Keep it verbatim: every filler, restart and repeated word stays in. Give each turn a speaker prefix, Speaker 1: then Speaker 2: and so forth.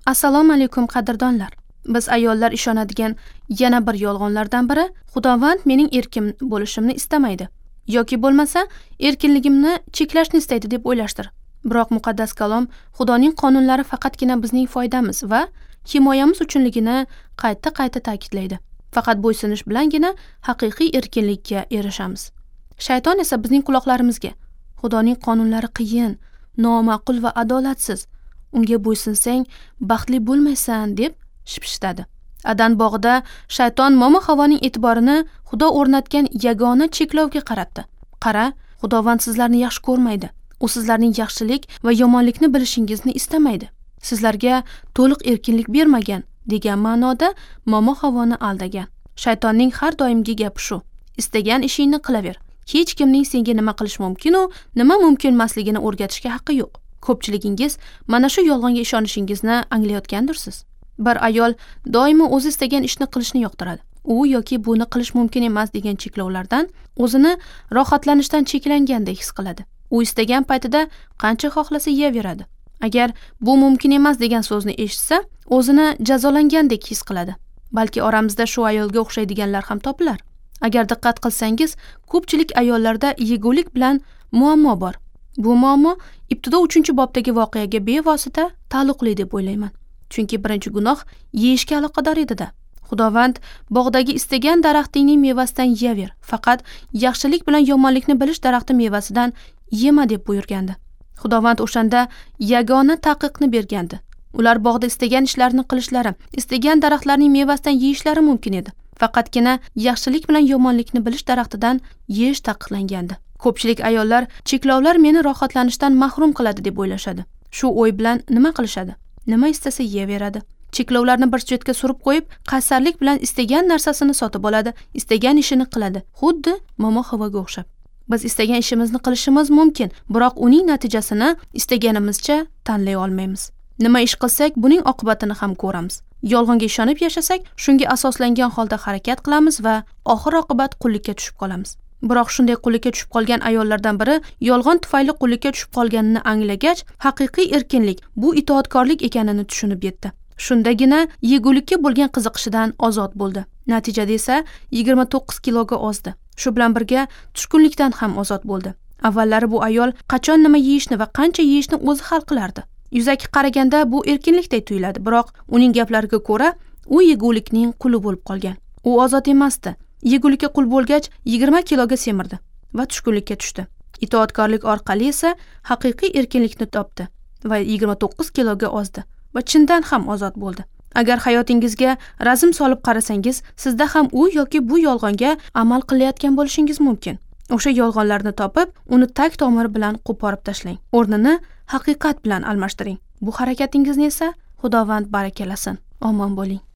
Speaker 1: Assalomu alaykum qadrdonlar. Biz ayollar ishonadigan yana bir yolg'onlardan biri Xudovand mening erkim bo'lishimni istamaydi yoki bo'lmasa erkinligimni cheklashni istaydi deb o'ylashdir. Biroq muqaddas kalom Xudoning qonunlari faqatgina bizning foydamiz va himoyamiz uchunligini qayta-qayta ta'kidlaydi. Faqat bo'ysunish bilangina haqiqiy erkinlikka erishamiz. Shayton esa bizning quloqlarimizga Xudoning qonunlari qiyin, noma'qul va adolatsiz, unga bo'ysunsang baxtli bo'lmaysan deb shipshitadi. Adan bog'ida shayton Momo Havoning e'tiborini Xudo o'rnatgan yagona cheklovga qaratdi. Qara, Xudovand sizlarni yaxshi ko'rmaydi. U sizlarning yaxshilik va yomonlikni bilishingizni istamaydi. Sizlarga to'liq erkinlik bermagan degan ma'noda Momo Havoni aldagan. Shaytonning har doimgi gapi shu: istagan ishingni qilaver. Hech kimning senga nima qilish mumkin u nima mumkin emasligini o'rgatishga haqqi yo'q. Ko'pchiligingiz mana shu yolg'onga ishonishingizni anglayotgandirsiz. Bir ayol doimo o'zi istagan ishni qilishni yoqtiradi. U yoki buni qilish mumkin emas degan cheklovlardan o'zini rohatlanishdan cheklangandek his qiladi. U istagan paytida qancha xohlasa yeyaveradi. Agar bu mumkin emas degan so'zni eshitsa, o'zini jazolangandek his qiladi. Balki oramizda shu ayolga o'xshaydiganlar ham topilar. Agar diqqat qilsangiz, ko'pchilik ayollarda yegulik bilan muammo bor. Bu muammo ibtido uchinchi bobdagi voqeaga bevosita taalluqli deb o'ylayman. Chunki birinchi gunoh yeyishga aloqador edi-da. Xudovand bog'dagi istagan daraxtingning mevasidan yeyaver, faqat yaxshilik bilan yomonlikni bilish daraxti mevasidan yema deb buyurgandi. Xudovand o'shanda yagona taqiqni bergandi. Ular bog'da istagan ishlarni qilishlari, istagan daraxtlarning mevasidan yeyishlari mumkin edi. Faqatgina yaxshilik bilan yomonlikni bilish daraxtidan yeyish taqiqlangandi. Ko'pchilik ayollar cheklovlar meni rohatlanishdan mahrum qiladi deb o'ylashadi. Shu o'y bilan nima qilishadi? Nima istasa yeyaveradi. Cheklovlarni bir chetga surib qo'yib, qaysarlik bilan istagan narsasini sotib oladi, istagan ishini qiladi. Xuddi Momo Havoga o'xshab. Biz istagan ishimizni qilishimiz mumkin, biroq uning natijasini istaganimizcha tanlay olmaymiz. Nima ish qilsak, buning oqibatini ham ko'ramiz. Yolg'onga ishonib yashasak, shunga asoslangan holda harakat qilamiz va oxir oqibat qullikka tushib qolamiz. Biroq shunday qullikka tushib qolgan ayollardan biri yolg'on tufayli qullikka tushib qolganini anglagach, haqiqiy erkinlik bu itoatkorlik ekanini tushunib yetdi. Shundagina yegulikka bo'lgan qiziqishidan ozod bo'ldi. Natijada esa yigirma to'qqiz kiloga ozdi. Shu bilan birga tushkunlikdan ham ozod bo'ldi. Avvallari bu ayol qachon nima yeyishni va qancha yeyishni o'zi hal qilardi. Yuzaki qaraganda bu erkinlikday tuyuladi, biroq uning gaplariga ko'ra, u yegulikning quli bo'lib qolgan. U ozod emasdi. Yegulikka qul bo'lgach yigirma kiloga semirdi va tushkunlikka tushdi. Itoatkorlik orqali esa haqiqiy erkinlikni topdi va yigirma to'qqiz kiloga ozdi va chindan ham ozod bo'ldi. Agar hayotingizga razm solib qarasangiz, sizda ham u yoki bu yolg'onga amal qilayotgan bo'lishingiz mumkin. O'sha yolg'onlarni topib, uni tag tomiri bilan qo'porib tashlang. O'rnini haqiqat bilan almashtiring. Bu harakatingizni esa Xudovand barakalasin. Omon bo'ling.